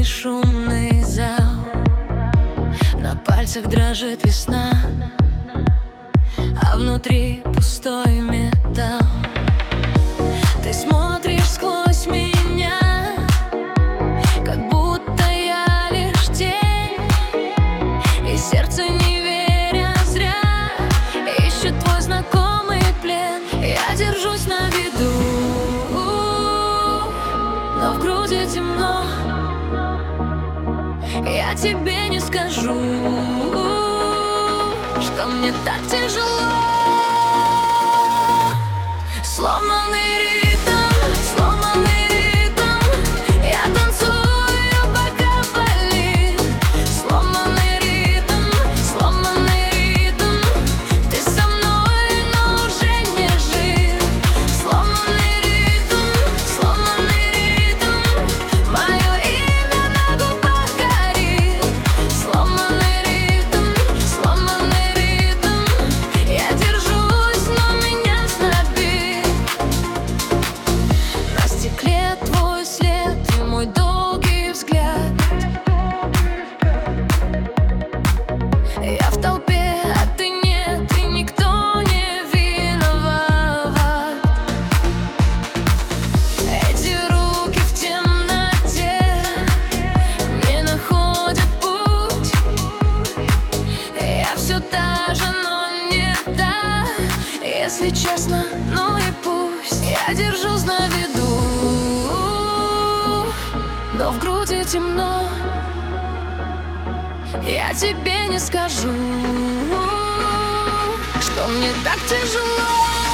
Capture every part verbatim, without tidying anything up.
шумный зал, на пальцах дрожит весна, а внутри пустой металл. Ты смотришь сквозь меня, как будто я лишь тень, и сердце, не веря зря, ищет твой знакомый плен. Я держусь на виду, но в груди темно. Я тебе не скажу, что мне так тяжело. Сломанный ритм, сломанный ритм, я танцую, пока болит. Сломанный ритм, сломанный ритм, ты со мной, но уже не жив. Сломанный ритм, сломанный ритм, мое имя на губах горит. Сломанный ритм, сломанный ритм, я держусь, но меня знобит. На стекле твой след и мой долгий взгляд. Я в толпе, а ты нет, и никто не виноват. Эти руки в темноте не находят путь. Я все та же, но не та, если честно, ну и пусть. Я держусь на виду, но в груди темно. Я тебе не скажу, что мне так тяжело.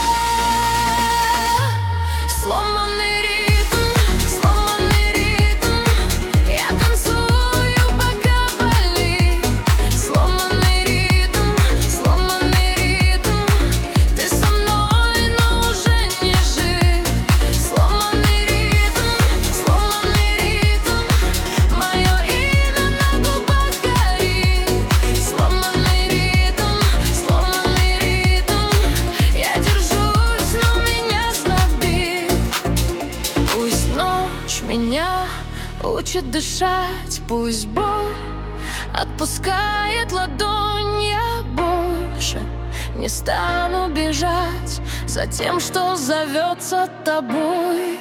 Сломанный ритм, сломанный ритм, я танцую, пока болит. Сломанный ритм, сломанный ритм, ты со мной, но уже не жив. Сломанный ритм, сломанный ритм, мое имя на губах горит. Сломанный ритм, сломанный ритм, я держусь, но меня знобит. Пусть ночь меня учит дышать, пусть боль отпускает ладонь. Я больше не стану бежать за тем, что зовется тобой.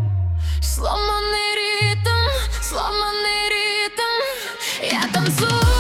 Сломанный ритм, сломанный ритм, я танцую.